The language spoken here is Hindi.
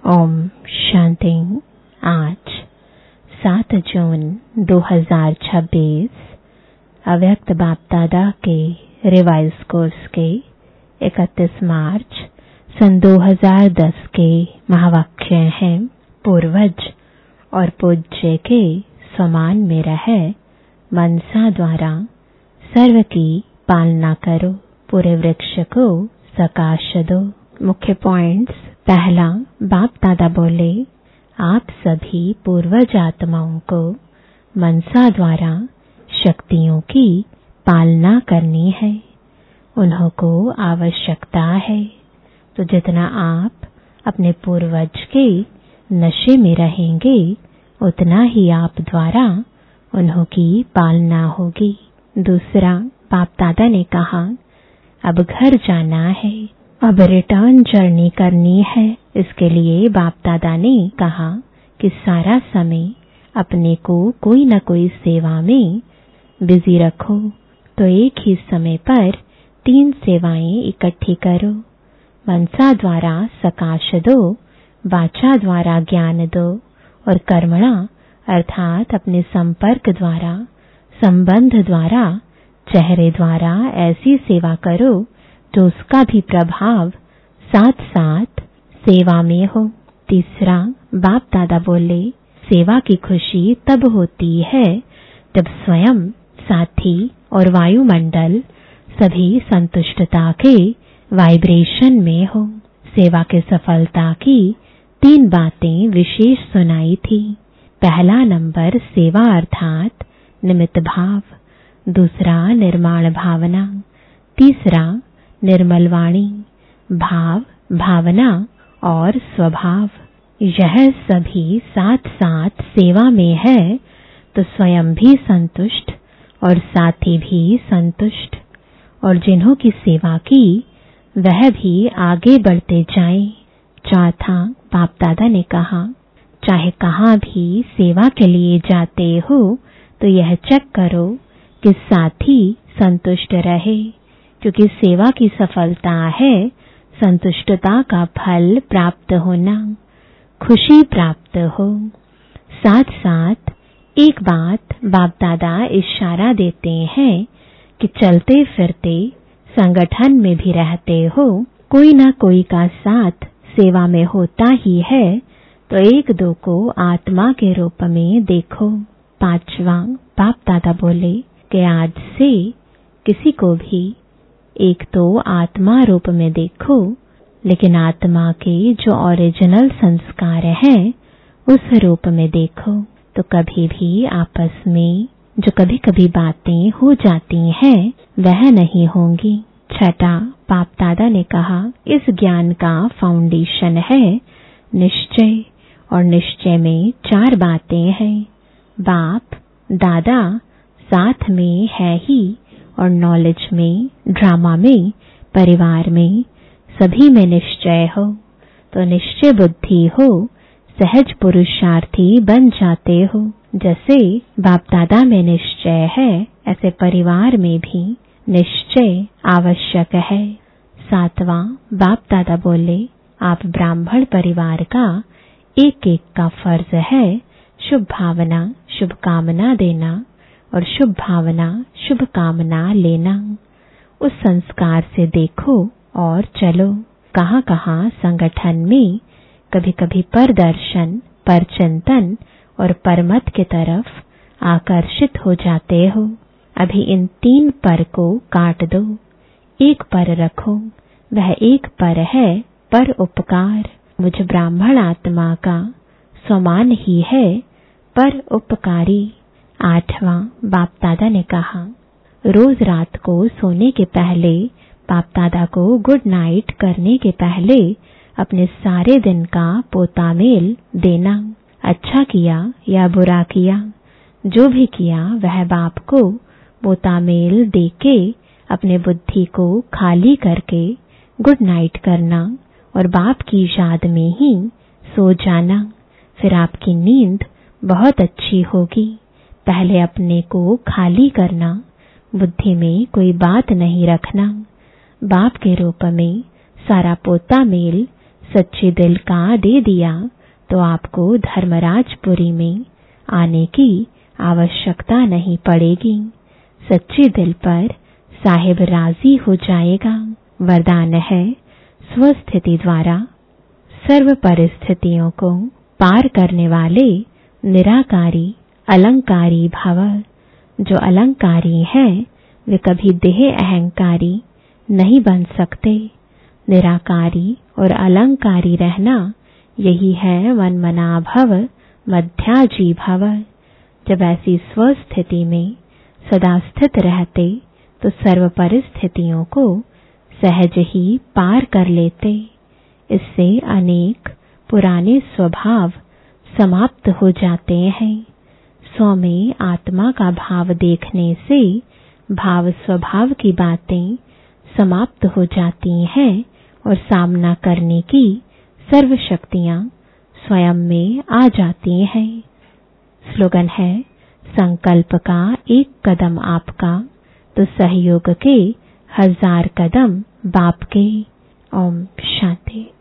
ओम शांति। आज 7 जून 2026 अव्यक्त बाप दादा के रिवाइज कोर्स के 31 मार्च सन 2010 के महावाक्य हैं। पूर्वज और पूज्य के समान में रह मनसा द्वारा सर्व की पालना करो, पूरे वृक्ष को सकाश दो। मुख्य पॉइंट्स। पहला, बाप दादा बोले, आप सभी पूर्वज आत्माओं को मनसा द्वारा शक्तियों की पालना करनी है। उन्हों को आवश्यकता है। तो जितना आप अपने पूर्वज के नशे में रहेंगे, उतना ही आप द्वारा उन्हों की पालना होगी। दूसरा, बाप दादा ने कहा, अब घर जाना है, अब रिटर्न जर्नी करनी है। इसके लिए बाप दादा ने कहा कि सारा समय अपने को कोई न कोई सेवा में बिजी रखो। तो एक ही समय पर 3 सेवाएं इकट्ठी करो। मनसा द्वारा सकाश दो, वाचा द्वारा ज्ञान दो और कर्मणा अर्थात अपने संपर्क द्वारा, संबंध द्वारा, चेहरे द्वारा ऐसी सेवा करो तो उसका भी प्रभाव साथ साथ सेवा में हो। तीसरा, बाप दादा बोले, सेवा की खुशी तब होती है जब स्वयं, साथी और वायुमंडल सभी संतुष्टता के वाइब्रेशन में हो। सेवा के सफलता की 3 बातें विशेष सुनाई थी। पहला नंबर सेवा अर्थात निमित्त भाव, दूसरा निर्माण भावना, तीसरा निर्मल वाणी, भाव, भावना और स्वभाव। यह सभी साथ साथ सेवा में है तो स्वयं भी संतुष्ट और साथी भी संतुष्ट, और जिन्हों की सेवा की वह भी आगे बढ़ते जाएं। चौथा, बाप दादा ने कहा, चाहे कहाँ भी सेवा के लिए जाते हो तो यह चेक करो कि साथी संतुष्ट रहे, क्योंकि सेवा की सफलता है संतुष्टता का फल प्राप्त होना, खुशी प्राप्त हो। साथ साथ एक बात बाप दादा इशारा देते हैं कि चलते फिरते संगठन में भी रहते हो, कोई ना कोई का साथ सेवा में होता ही है, तो 1-2 को आत्मा के रूप में देखो। पांचवा, बाप दादा बोले कि आज से किसी को भी एक तो आत्मा रूप में देखो, लेकिन आत्मा के जो ओरिजिनल संस्कार हैं उस रूप में देखो। तो कभी भी आपस में जो कभी कभी बातें हो जाती हैं वह नहीं होंगी। छठा, बाप दादा ने कहा, इस ज्ञान का फाउंडेशन है निश्चय, और निश्चय में 4 बातें हैं। बाप दादा साथ में है ही, और नॉलेज में, ड्रामा में, परिवार में, सभी में निश्चय हो। तो निश्चय बुद्धि हो, सहज पुरुषार्थी बन जाते हो। जैसे बाप दादा में निश्चय है, ऐसे परिवार में भी निश्चय आवश्यक है। 7वां, बाप दादा बोले, आप ब्राह्मण परिवार का एक का फर्ज है शुभ भावना, शुभ कामना देना और शुभ भावना, शुभ कामना लेना। उस संस्कार से देखो और चलो। कहाँ कहाँ संगठन में कभी कभी परदर्शन, परचिंतन और परमत की तरफ आकर्षित हो जाते हो। अभी इन 3 पर को काट दो, एक पर रखो। वह एक पर है पर उपकार। मुझ ब्राह्मण आत्मा का समान ही है पर उपकारी। 8वां, बाप दादा ने कहा, रोज रात को सोने के पहले, बाप दादा को गुड नाइट करने के पहले अपने सारे दिन का पोतामेल देना। अच्छा किया या बुरा किया, जो भी किया वह बाप को पोतामेल देके अपने बुद्धि को खाली करके गुड नाइट करना और बाप की याद में ही सो जाना। फिर आपकी नींद बहुत अच्छी होगी। पहले अपने को खाली करना, बुद्धि में कोई बात नहीं रखना। बाप के रूप में सारा पोता मेल सच्चे दिल का दे दिया तो आपको धर्मराजपुरी में आने की आवश्यकता नहीं पड़ेगी। सच्चे दिल पर साहिब राजी हो जाएगा। वरदान है स्वस्थिति द्वारा सर्व परिस्थितियों को पार करने वाले निराकारी अलंकारी भव। जो अलंकारी हैं वे कभी देह अहंकारी नहीं बन सकते। निराकारी और अलंकारी रहना यही है मनमना भव मध्याजी भव। जब ऐसी स्वस्थिति में सदा स्थित रहते तो सर्व परिस्थितियों को सहज ही पार कर लेते। इससे अनेक पुराने स्वभाव समाप्त हो जाते हैं। स्व में आत्मा का भाव देखने से भाव स्वभाव की बातें समाप्त हो जाती हैं और सामना करने की सर्व शक्तियां स्वयं में आ जाती हैं। स्लोगन है, संकल्प का एक कदम आपका तो सहयोग के 1000 कदम बाप के। ओम शांति।